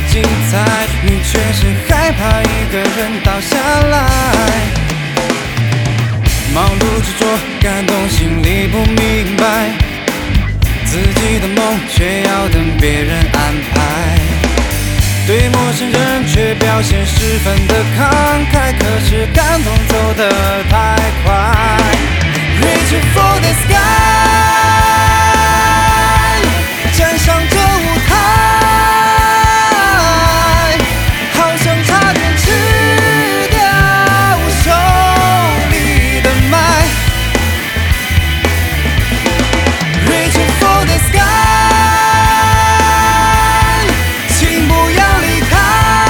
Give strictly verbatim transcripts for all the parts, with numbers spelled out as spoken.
精彩，你却是害怕一个人倒下来。忙碌执着，感动心里不明白，自己的梦却要等别人安排。对陌生人却表现十分的慷慨，可是感动走得太快。Reaching for the sky， 站上这舞台，好像差点吃掉手里的麦。Reaching for the sky， 请不要离开，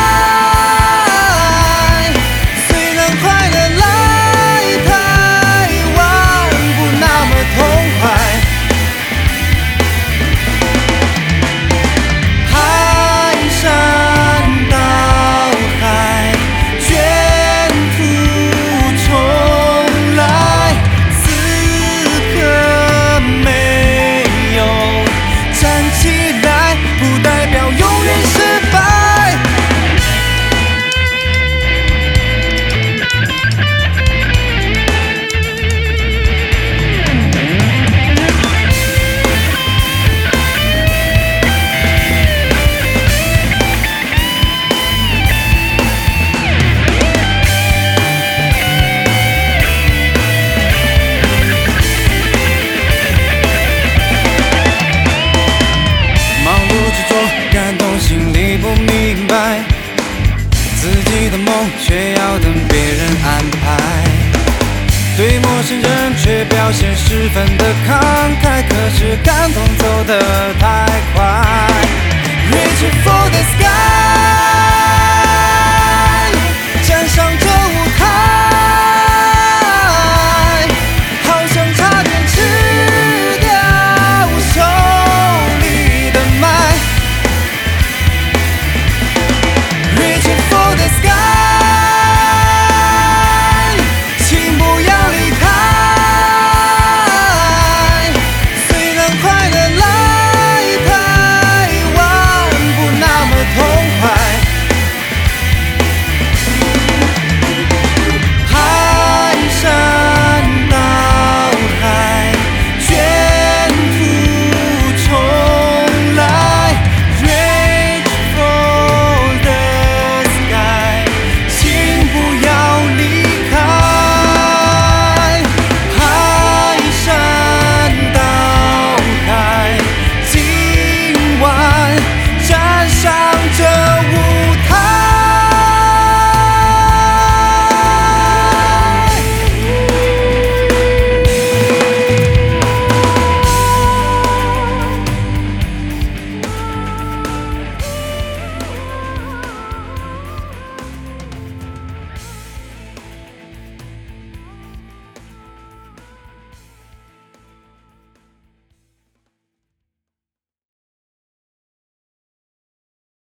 虽然快乐来太晚，不那么痛快。排山倒海，卷土重来，此刻没有站起来，不代表永远失败。忙碌执着，感动心里不明白，自己的梦却要等别人安排。对陌生人却表现十分的慷慨，可是感动走得太快。Reaching for